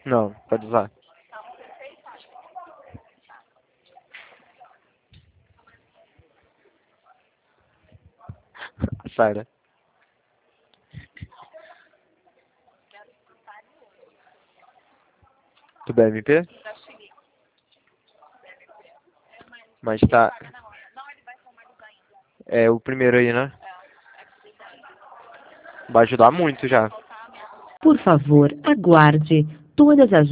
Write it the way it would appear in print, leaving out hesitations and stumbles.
Não, pode usar. Sara. Do BMP? Mas tá. É o primeiro aí, né? Vai ajudar muito já. Por favor, aguarde. Todas as